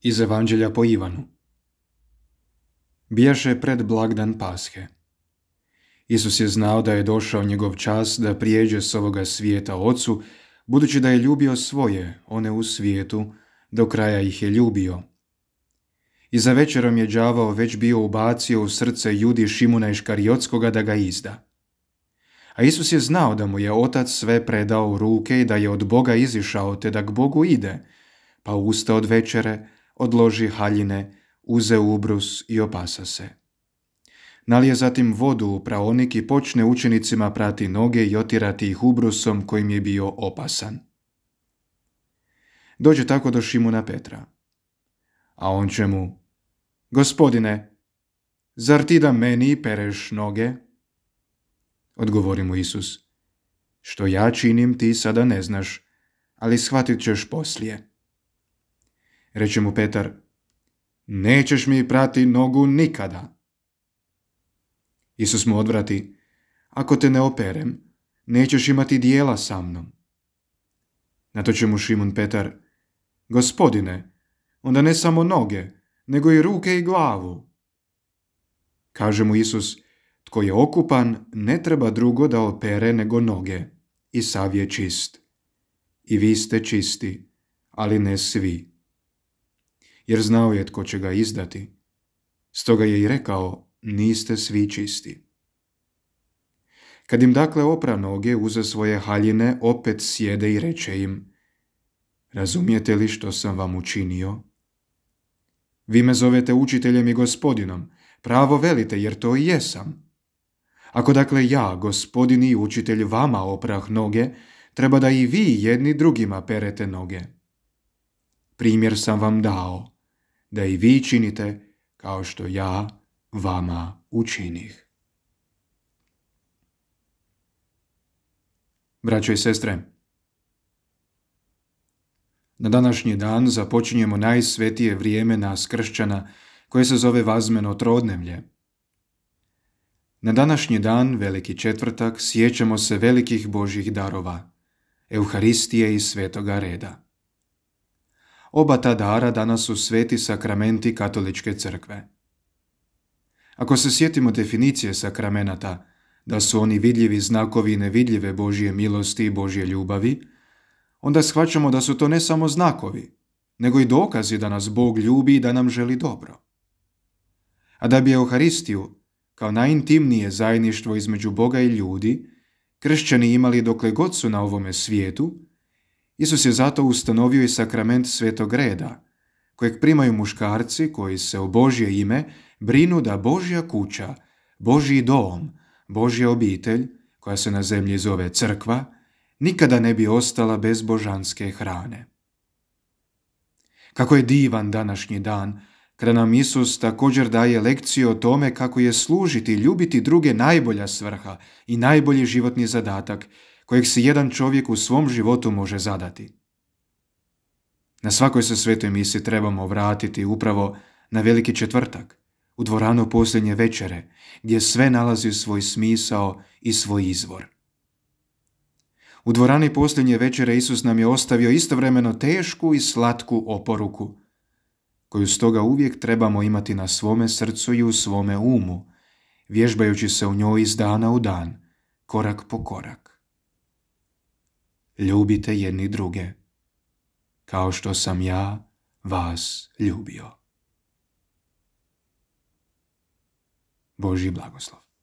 Iz Evanđelja po Ivanu. Bijaše pred blagdan Pashe. Isus je znao da je došao njegov čas da prijeđe s ovoga svijeta Ocu, budući da je ljubio svoje, one u svijetu, do kraja ih je ljubio. I za večerom je đavao već bio ubacio u srce Judi Šimuna Iškariotskoga da ga izda. A Isus je znao da mu je Otac sve predao u ruke i da je od Boga izišao te da k Bogu ide, pa usta od večere, odloži haljine, uze ubrus i opasa se. Nalije zatim vodu u praonik i počne učenicima prati noge i otirati ih ubrusom kojim je bio opasan. Dođe tako do Šimuna Petra. A on će mu: Gospodine, zar ti da meni pereš noge? Odgovori mu Isus: Što ja činim ti sada ne znaš, ali shvatit ćeš poslije. Reče mu Petar: Nećeš mi prati nogu nikada. Isus mu odvrati: Ako te ne operem, nećeš imati dijela sa mnom. Na to će mu Šimun Petar: Gospodine, onda ne samo noge, nego i ruke i glavu. Kaže mu Isus: Tko je okupan, ne treba drugo da opere nego noge, i sav je čist. I vi ste čisti, ali ne svi. Jer znao je tko će ga izdati. Stoga je i rekao: Niste svi čisti. Kad im dakle opra noge, uze svoje haljine, opet sjede i reče im: Razumijete li što sam vam učinio? Vi me zovete učiteljem i gospodinom, pravo velite, jer to i jesam. Ako dakle ja, gospodin i učitelj, vama oprah noge, treba da i vi jedni drugima perete noge. Primjer sam vam dao, da i vi činite kao što ja vama učinih. Braćo i sestre, na današnji dan započinjemo najsvetije vrijeme nas kršćana, koje se zove Vazmeno Trodnevlje. Na današnji dan, Veliki četvrtak, sjećamo se velikih Božjih darova, Euharistije i Svetoga reda. Oba ta dara danas su sveti sakramenti Katoličke crkve. Ako se sjetimo definicije sakramenata, da su oni vidljivi znakovi nevidljive Božje milosti i Božje ljubavi, onda shvaćamo da su to ne samo znakovi, nego i dokazi da nas Bog ljubi i da nam želi dobro. A da bi Euharistiju, kao najintimnije zajedništvo između Boga i ljudi, kršćani imali dokle god su na ovome svijetu, Isus je zato ustanovio i sakrament Svetog reda, kojeg primaju muškarci koji se u Božje ime brinu da Božja kuća, Božji dom, Božja obitelj, koja se na zemlji zove crkva, nikada ne bi ostala bez božanske hrane. Kako je divan današnji dan, kada nam Isus također daje lekciju o tome kako je služiti i ljubiti druge najbolja svrha i najbolji životni zadatak kojeg si jedan čovjek u svom životu može zadati. Na svakoj se svetoj misi trebamo vratiti upravo na Veliki četvrtak, u dvoranu posljednje večere, gdje sve nalazi svoj smisao i svoj izvor. U dvorani posljednje večere Isus nam je ostavio istovremeno tešku i slatku oporuku, koju stoga uvijek trebamo imati na svome srcu i u svome umu, vježbajući se u njoj iz dana u dan, korak po korak. Ljubite jedni druge, kao što sam ja vas ljubio. Božji blagoslov.